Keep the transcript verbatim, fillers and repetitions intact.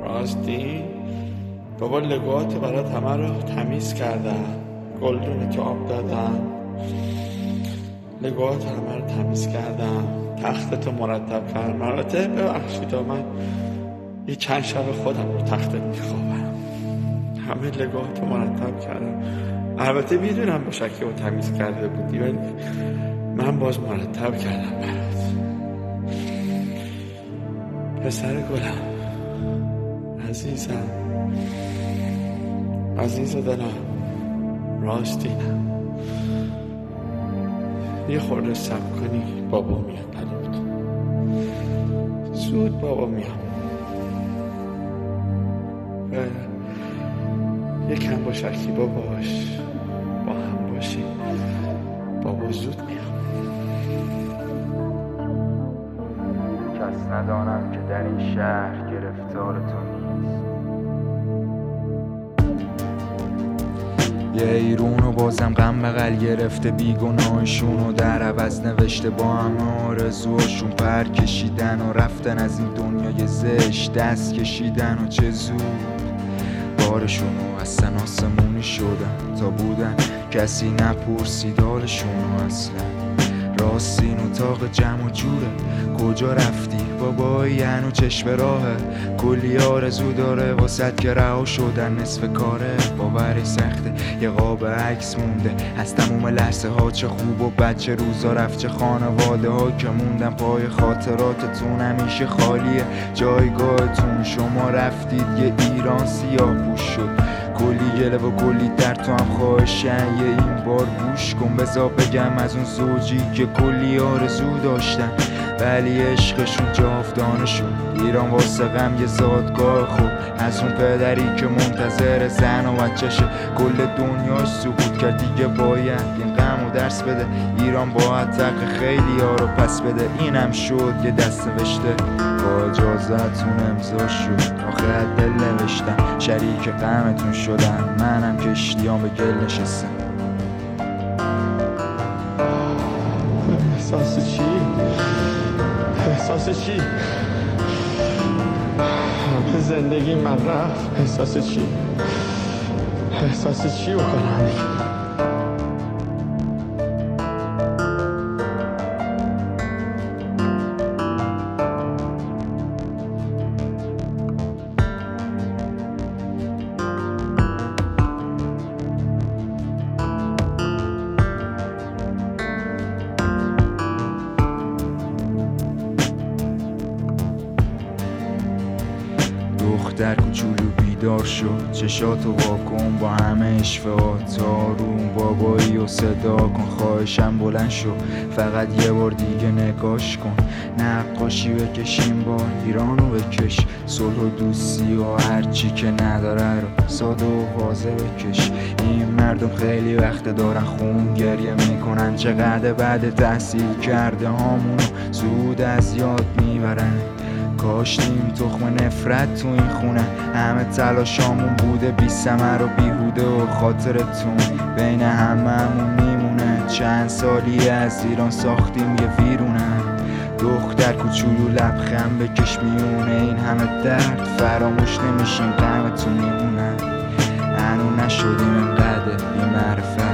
راستی بابا لگوهات برات همه رو تمیز کردم، گلدون تو آب دادم، لگوهات همه رو تمیز کردم، تختتو مرتب کردم. البته ببخشید من یه چند شب خودم رو تختت میخوابم. همه لگوهاتو مرتب کردم. البته میدونم با شکی رو تمیز کرده بودی ولی من باز مرتب کردم برات. پسر گلم، عزیزم، عزیز دلم، راستینم، یه خورده صبر کنی بابا میاد برات. زود بابا میام. یکم با شکیبا باش، با هم باشی، بابا زود میام. کس ندانم که در این شهر گرفتار تو نیست. یه ایرونو بازم غم بغل گرفته، بیگناهشونو در عوض نوشته، با همه آرزوهاشون پر کشیدن و رفتن از این دنیای زشت، دست کشیدن و چه زود بارشونو اصلا آسمونی شدن تا بودن کسی نپرسید حالشونو اصلا. راستین اتاق جمع و جوره، کجا رفتی بابایی؟ هنو چشم راهه، کلی آرزو داره واسد که رها شدن نصف کاره. باورش سخته، یه قاب عکس مونده از تموم لحظه ها، چه خوب و بد، چه روزا رفت، چه خانواده ها که موندن پای خاطراتتون. همیشه خالیه جایگاهتون، شما رفتید یه ایران سیاه پوش شد. کلی گله و کلی در تو هم خواهشن، یه این بار گوش کن بذار بگم از اون زوجی که کلی آرزو داشتن ولی عشقشون جاودانه شد. ایران واسه غم یه زادگاه خوب، از اون پدری که منتظر زن و بچه‌شه کل دنیاش سقوط کرد، دیگه باید این غم و درس بده. ایران باید حق خیلی ها رو پس بده. اینم شد یه دست نوشته با اجازتون امضا شد، آخه دل نوشتم شریک غمتون شدم، منم کشتیام به گل نشستم. احساس چی؟ احساس چی؟ همه زندگی من رفت. احساس چی؟ احساس چی بکنم؟ دختر کوچولو بیدار شد، چشاتو واکن با همه اشفاعات آروم، بابایی و صدا کن خواهشم بلند شو، فقط یه بار دیگه نگاش کن. نقاشی بکشیم با ایرانو بکش، صلح و دوستی و هرچی که نداره رو ساده و واضح بکش. این مردم خیلی وقت دارن خون گریه میکنن، چقدر بعد تحصیل کرده هامونو زود از یاد میبرن. کاشتیم تخم نفرت تو این خونه، همه تلاشامون بوده بی ثمر و بیهوده و خاطرتون بین هممون میمونه. چند سالی از ایران ساختیم یه ویرونه، دختر کوچولو لبخند بکش میونه. این همه درد فراموش نمیشیم، غمتون میمونه. هنو نشدیم انقدر بی معرفت